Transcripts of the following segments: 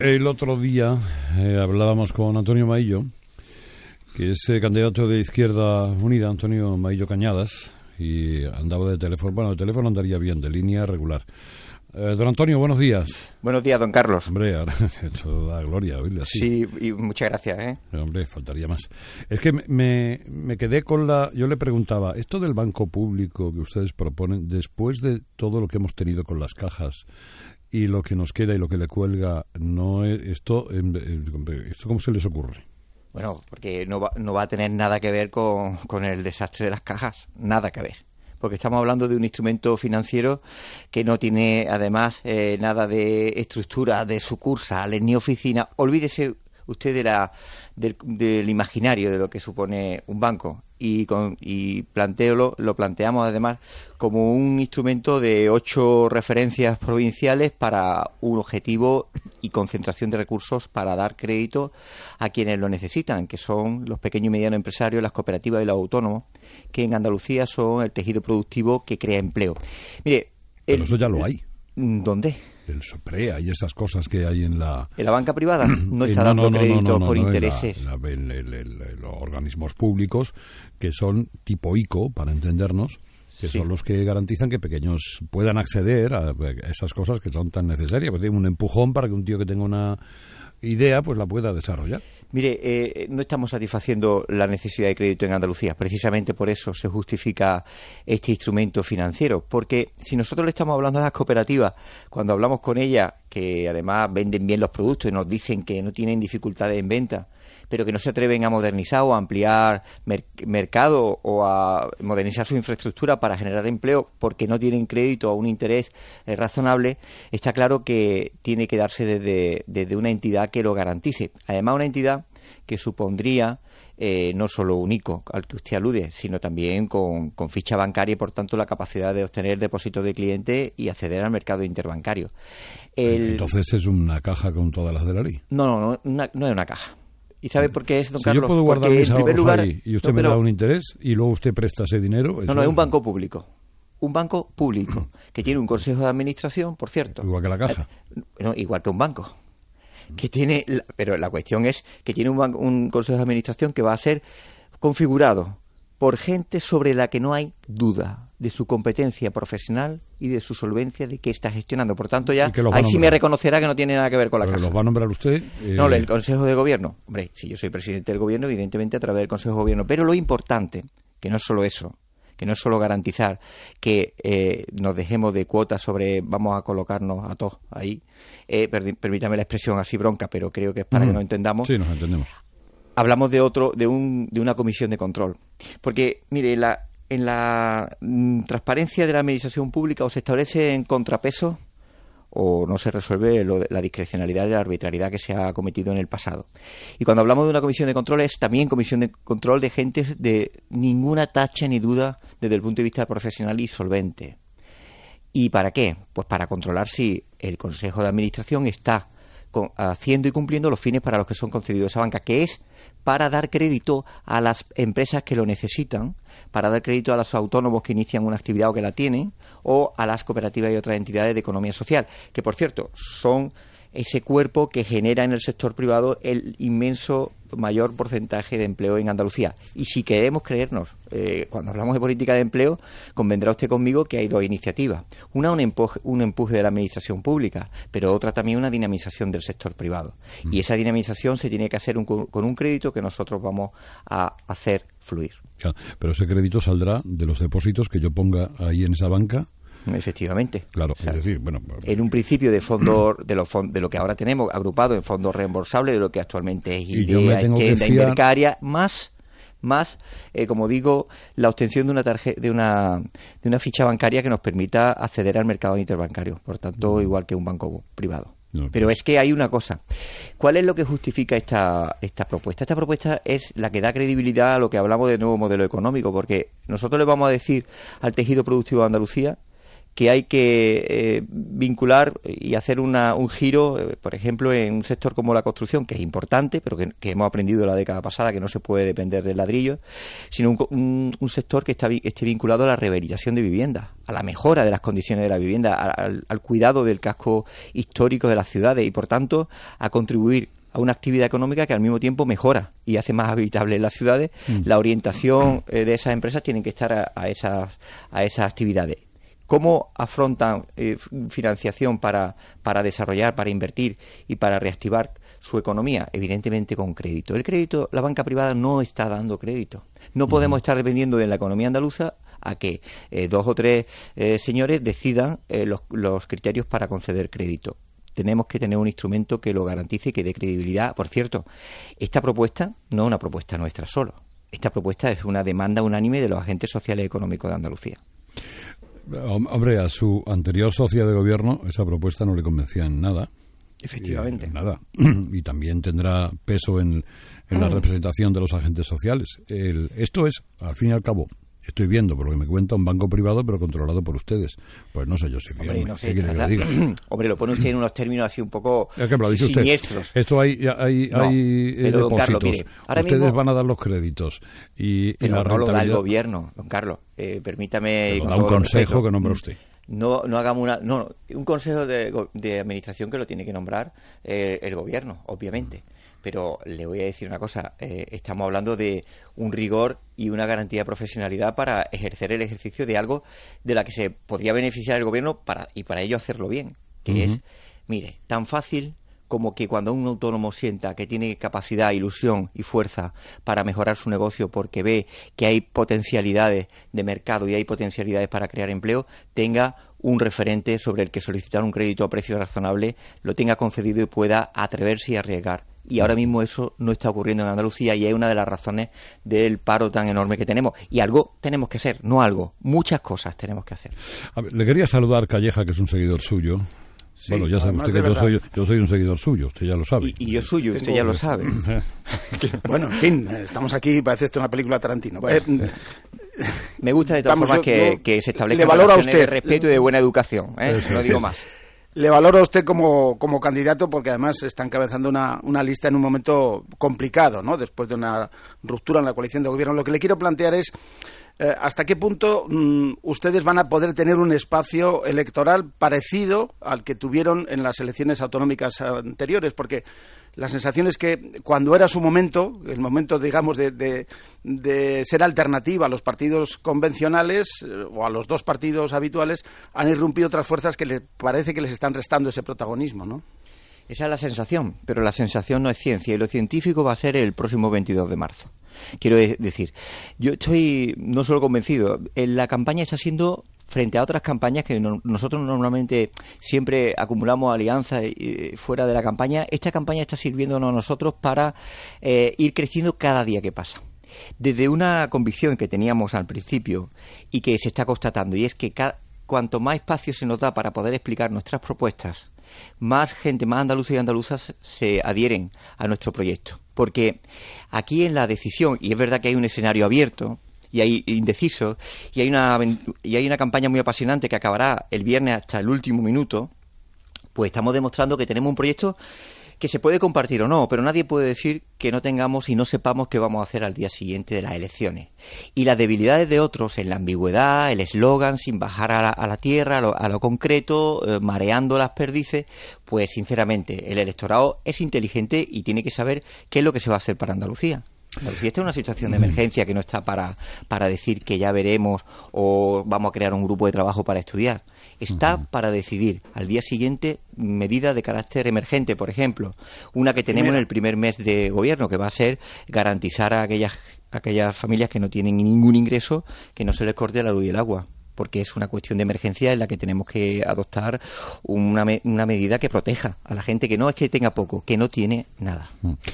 El otro día hablábamos con Antonio Maillo, que es candidato de Izquierda Unida, Antonio Maillo Cañadas, y andaba de teléfono. Bueno, de teléfono andaría bien, de línea regular. Don Antonio, buenos días. Buenos días, don Carlos. Hombre, ahora esto da gloria oírle así. Sí, y muchas gracias, ¿eh? Hombre, faltaría más. Es que me quedé con yo le preguntaba, esto del banco público que ustedes proponen, después de todo lo que hemos tenido con las cajas y lo que nos queda y lo que le cuelga, no es, esto ¿cómo se les ocurre? Bueno, porque no va a tener nada que ver con el desastre de las cajas, nada que ver. Porque estamos hablando de un instrumento financiero que no tiene, además, nada de estructura, de sucursales, ni oficina. Olvídese usted del imaginario de lo que supone un banco. Y lo planteamos, además, como un instrumento de 8 referencias provinciales para un objetivo y concentración de recursos para dar crédito a quienes lo necesitan, que son los pequeños y medianos empresarios, las cooperativas y los autónomos, que en Andalucía son el tejido productivo que crea empleo. Mire, pero eso ya lo hay. ¿Dónde? El SOPREA y esas cosas que hay en la banca privada no está dando crédito por intereses. Los organismos públicos que son tipo ICO, para entendernos, que son los que garantizan que pequeños puedan acceder a esas cosas que son tan necesarias. Pues tiene un empujón para que un tío que tenga una idea pues la pueda desarrollar. Mire, no estamos satisfaciendo la necesidad de crédito en Andalucía. Precisamente por eso se justifica este instrumento financiero. Porque si nosotros le estamos hablando a las cooperativas, cuando hablamos con ellas, que además venden bien los productos y nos dicen que no tienen dificultades en venta, pero que no se atreven a modernizar o a ampliar mercado o a modernizar su infraestructura para generar empleo porque no tienen crédito a un interés razonable, está claro que tiene que darse desde una entidad que lo garantice. Además, una entidad que supondría no solo un ICO al que usted alude, sino también con ficha bancaria y, por tanto, la capacidad de obtener depósitos de clientes y acceder al mercado interbancario. Entonces, ¿es una caja con todas las de la ley? No es una caja. ¿Y sabe por qué es, don Carlos? Si yo puedo guardar mis ahorros ahí y usted me da un interés y luego usted presta ese dinero... No, es un banco público. Un banco público que tiene un consejo de administración, por cierto. Igual que la caja. No, igual que un banco. Que tiene, pero la cuestión es que tiene un consejo de administración que va a ser configurado por gente sobre la que no hay duda de su competencia profesional y de su solvencia de que está gestionando. Por tanto, ya ahí sí me reconocerá que no tiene nada que ver con la caja. ¿Los va a nombrar usted? No, el Consejo de Gobierno. Hombre, si yo soy presidente del Gobierno, evidentemente a través del Consejo de Gobierno. Pero lo importante, que no es solo eso, que no es solo garantizar que nos dejemos de cuotas sobre vamos a colocarnos a todos ahí. Permítame la expresión así bronca, pero creo que es para que nos entendamos. Sí, nos entendemos. Hablamos de una comisión de control. Porque, mire, en la transparencia de la administración pública o se establece en contrapeso o no se resuelve la discrecionalidad y la arbitrariedad que se ha cometido en el pasado. Y cuando hablamos de una comisión de control es también comisión de control de gente de ninguna tacha ni duda desde el punto de vista profesional y solvente. ¿Y para qué? Pues para controlar si el Consejo de Administración está haciendo y cumpliendo los fines para los que son concedidos esa banca, que es para dar crédito a las empresas que lo necesitan, para dar crédito a los autónomos que inician una actividad o que la tienen, o a las cooperativas y otras entidades de economía social, que por cierto son ese cuerpo que genera en el sector privado el inmenso mayor porcentaje de empleo en Andalucía. Y si queremos creernos, cuando hablamos de política de empleo, convendrá usted conmigo que hay dos iniciativas. Una, un empuje de la administración pública, pero otra también una dinamización del sector privado. Y esa dinamización se tiene que hacer con un crédito que nosotros vamos a hacer fluir. Claro, pero ese crédito saldrá de los depósitos que yo ponga ahí en esa banca. Efectivamente. Claro, o sea, es decir, bueno, en un principio de fondos de lo que ahora tenemos agrupado en fondos reembolsables, de lo que actualmente es IDEA, Hacienda, Invercaria, más como digo, la obtención de una tarjeta, de una ficha bancaria que nos permita acceder al mercado interbancario, por tanto, igual que un banco privado. No, pero es que hay una cosa. ¿Cuál es lo que justifica esta propuesta? Esta propuesta es la que da credibilidad a lo que hablamos de nuevo modelo económico, porque nosotros le vamos a decir al tejido productivo de Andalucía que hay que vincular y hacer un giro, por ejemplo, en un sector como la construcción, que es importante, pero que hemos aprendido la década pasada que no se puede depender del ladrillo, sino un sector que esté vinculado a la rehabilitación de viviendas, a la mejora de las condiciones de la vivienda, al cuidado del casco histórico de las ciudades y, por tanto, a contribuir a una actividad económica que al mismo tiempo mejora y hace más habitables las ciudades. La orientación de esas empresas tiene que estar a esas actividades. ¿Cómo afrontan financiación para desarrollar, para invertir y para reactivar su economía? Evidentemente con crédito. El crédito, la banca privada no está dando crédito. No podemos estar dependiendo de la economía andaluza a que 2 o 3 señores decidan los criterios para conceder crédito. Tenemos que tener un instrumento que lo garantice y que dé credibilidad. Por cierto, esta propuesta no es una propuesta nuestra solo. Esta propuesta es una demanda unánime de los agentes sociales y económicos de Andalucía. Hombre, a su anterior socia de gobierno esa propuesta no le convencía en nada. Efectivamente. Nada. Y también tendrá peso en la representación de los agentes sociales. Esto es, al fin y al cabo, estoy viendo, por lo que me cuenta, un banco privado, pero controlado por ustedes. Pues no sé yo si fiarme. Hombre, no sé, ¿qué quiere que le diga? Hombre, lo pone usted en unos términos así un poco dice siniestros. Usted, esto hay pero, don depósitos. Carlos, mire, ahora ustedes mismo, van a dar los créditos. Pero la no lo da el rentabilidad... gobierno, don Carlos. Permítame... Pero da un consejo que nombra usted. No hagamos un consejo de administración que lo tiene que nombrar el gobierno, obviamente. Pero le voy a decir una cosa, estamos hablando de un rigor y una garantía de profesionalidad para ejercer el ejercicio de algo de la que se podría beneficiar el gobierno para ello hacerlo bien, que es, mire, tan fácil como que cuando un autónomo sienta que tiene capacidad, ilusión y fuerza para mejorar su negocio porque ve que hay potencialidades de mercado y hay potencialidades para crear empleo, tenga un referente sobre el que solicitar un crédito a precio razonable, lo tenga concedido y pueda atreverse y arriesgar. Y ahora mismo eso no está ocurriendo en Andalucía y es una de las razones del paro tan enorme que tenemos. Y algo tenemos que hacer, muchas cosas tenemos que hacer. A ver, le quería saludar Calleja, que es un seguidor suyo. Sí, bueno, ya sabe usted que yo soy un seguidor suyo, usted ya lo sabe. Y yo suyo, usted ya lo sabe. Bueno, en fin, estamos aquí, parece esto una película Tarantino. Bueno, me gusta de todas formas que se establezcan relaciones de respeto y de buena educación, no digo más. Le valoro a usted como candidato porque además está encabezando una lista en un momento complicado, ¿no? Después de una ruptura en la coalición de gobierno. Lo que le quiero plantear es hasta qué punto ustedes van a poder tener un espacio electoral parecido al que tuvieron en las elecciones autonómicas anteriores, porque la sensación es que cuando era su momento, el momento, digamos, de ser alternativa a los partidos convencionales o a los 2 partidos habituales, han irrumpido otras fuerzas que parece que les están restando ese protagonismo, ¿no? Esa es la sensación, pero la sensación no es ciencia y lo científico va a ser el próximo 22 de marzo. Quiero decir, yo estoy no solo convencido, la campaña está siendo, frente a otras campañas que nosotros normalmente siempre acumulamos alianzas fuera de la campaña, esta campaña está sirviéndonos a nosotros para ir creciendo cada día que pasa. Desde una convicción que teníamos al principio y que se está constatando, y es que cuanto más espacio se nos da para poder explicar nuestras propuestas, más gente, más andaluces y andaluzas se adhieren a nuestro proyecto. Porque aquí en la decisión, y es verdad que hay un escenario abierto y hay indecisos, y hay una campaña muy apasionante que acabará el viernes hasta el último minuto, pues estamos demostrando que tenemos un proyecto que se puede compartir o no, pero nadie puede decir que no tengamos y no sepamos qué vamos a hacer al día siguiente de las elecciones. Y las debilidades de otros en la ambigüedad, el eslogan, sin bajar a la tierra, a lo concreto, mareando las perdices, pues sinceramente el electorado es inteligente y tiene que saber qué es lo que se va a hacer para Andalucía. Andalucía está en una situación de emergencia que no está para decir que ya veremos o vamos a crear un grupo de trabajo para estudiar. Está para decidir al día siguiente medidas de carácter emergente, por ejemplo, una que tenemos en el primer mes de gobierno, que va a ser garantizar a aquellas familias que no tienen ningún ingreso que no se les corte la luz y el agua, porque es una cuestión de emergencia en la que tenemos que adoptar una medida que proteja a la gente que no es que tenga poco, que no tiene nada.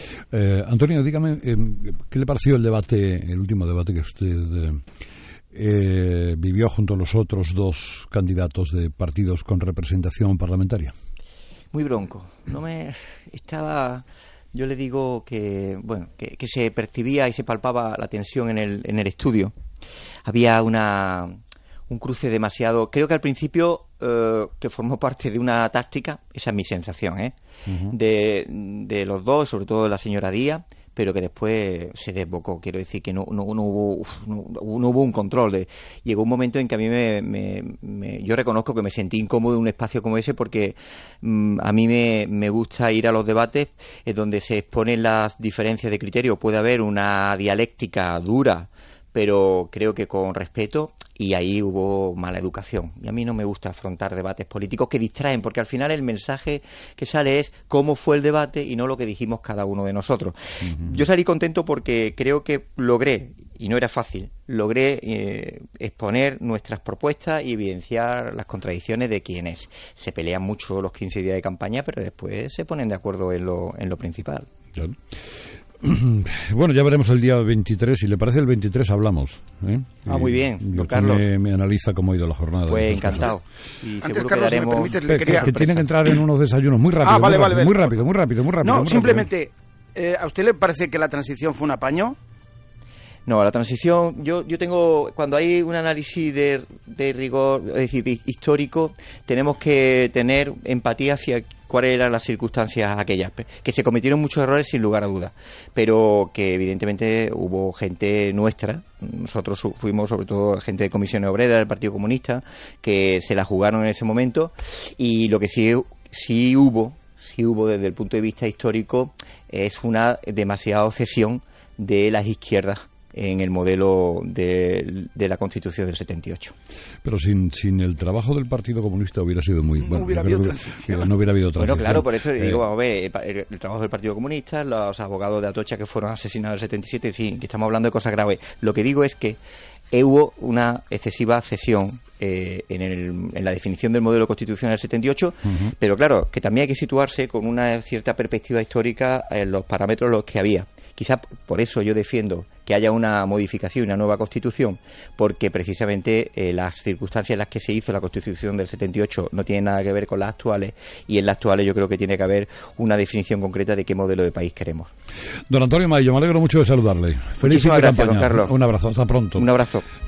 Antonio, dígame, ¿qué le pareció el último debate que usted vivió junto a los otros 2 candidatos de partidos con representación parlamentaria? Muy bronco. Yo le digo que se percibía y se palpaba la tensión en el estudio. Había una un cruce demasiado... Creo que al principio, que formó parte de una táctica, esa es mi sensación, de los dos, sobre todo de la señora Díaz, pero que después se desbocó. Quiero decir que no hubo un control. Llegó un momento en que a mí yo reconozco que me sentí incómodo en un espacio como ese, porque a mí me gusta ir a los debates donde se exponen las diferencias de criterio. Puede haber una dialéctica dura, pero creo que con respeto, y ahí hubo mala educación. Y a mí no me gusta afrontar debates políticos que distraen, porque al final el mensaje que sale es cómo fue el debate y no lo que dijimos cada uno de nosotros. Yo salí contento porque creo que logré, y no era fácil, exponer nuestras propuestas y evidenciar las contradicciones de quienes se pelean mucho los 15 días de campaña, pero después se ponen de acuerdo en lo principal. Claro. Bueno, ya veremos el día 23. Si le parece, el 23 hablamos. Muy bien, don Carlos. Me analiza cómo ha ido la jornada. Pues encantado. Y antes, seguro Carlos, que daremos... si me permites, que tienen que entrar en unos desayunos muy rápido. Vale. Muy rápido. No, simplemente, ¿a usted le parece que la transición fue un apaño? No, la transición, yo tengo, cuando hay un análisis de rigor, es decir, histórico, tenemos que tener empatía hacia cuáles eran las circunstancias aquellas, que se cometieron muchos errores sin lugar a dudas, pero que evidentemente hubo gente nuestra, nosotros fuimos sobre todo gente de Comisiones Obreras del Partido Comunista, que se la jugaron en ese momento, y lo que sí hubo desde el punto de vista histórico es una demasiada obsesión de las izquierdas en el modelo de la Constitución del 78. Pero sin el trabajo del Partido Comunista hubiera sido muy... No hubiera habido transición. No hubiera habido transición. Bueno, claro, por eso digo, vamos a ver, el trabajo del Partido Comunista, los abogados de Atocha que fueron asesinados en el 77, sí, que estamos hablando de cosas graves. Lo que digo es que hubo una excesiva cesión en la definición del modelo constitucional del 78, pero claro, que también hay que situarse con una cierta perspectiva histórica en los parámetros los que había. Quizá por eso yo defiendo que haya una modificación y una nueva Constitución, porque precisamente las circunstancias en las que se hizo la Constitución del 78 no tienen nada que ver con las actuales, y en las actuales yo creo que tiene que haber una definición concreta de qué modelo de país queremos. Don Antonio Maillo, me alegro mucho de saludarle. Feliz fin de campaña. Don Carlos. Un abrazo, hasta pronto. Un abrazo.